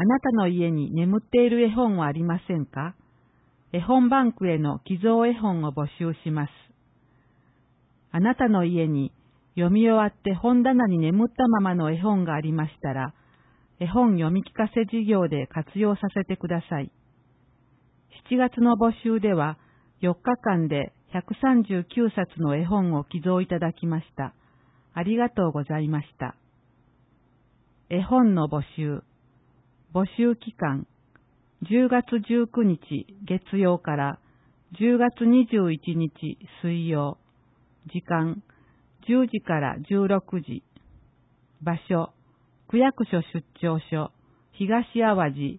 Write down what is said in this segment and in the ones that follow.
あなたの家に眠っている絵本はありませんか？絵本バンクへの寄贈絵本を募集します。あなたの家に読み終わって本棚に眠ったままの絵本がありましたら、絵本読み聞かせ事業で活用させてください。7月の募集では4日間で139冊の絵本を寄贈いただきました。ありがとうございました。絵本の募集。募集期間。10月19日月曜から10月21日水曜。時間。10時から16時。場所。区役所出張所。東淡路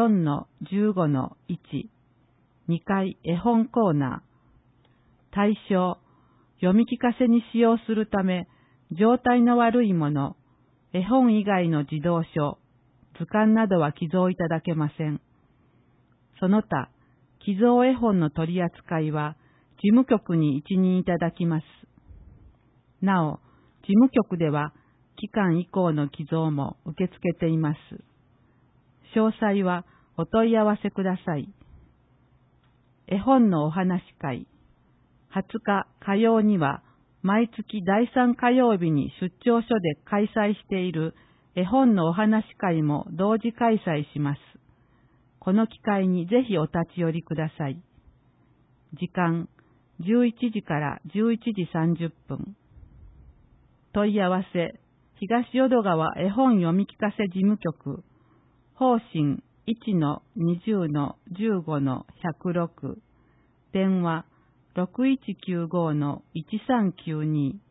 4-15-1。2階絵本コーナー。対象。読み聞かせに使用するため、状態の悪いもの、絵本以外の児童書、図鑑などは寄贈いただけません。その他、寄贈絵本の取り扱いは、事務局に一任いただきます。なお、事務局では、期間以降の寄贈も受け付けています。詳細はお問い合わせください。絵本のお話会。20日火曜には、毎月第3火曜日に出張所で開催している絵本のお話会も同時開催します。この機会にぜひお立ち寄りください。時間、11時から11時30分。問い合わせ、東淀川絵本読み聞かせ事務局、方針 1-20-15-106、電話 6195-1392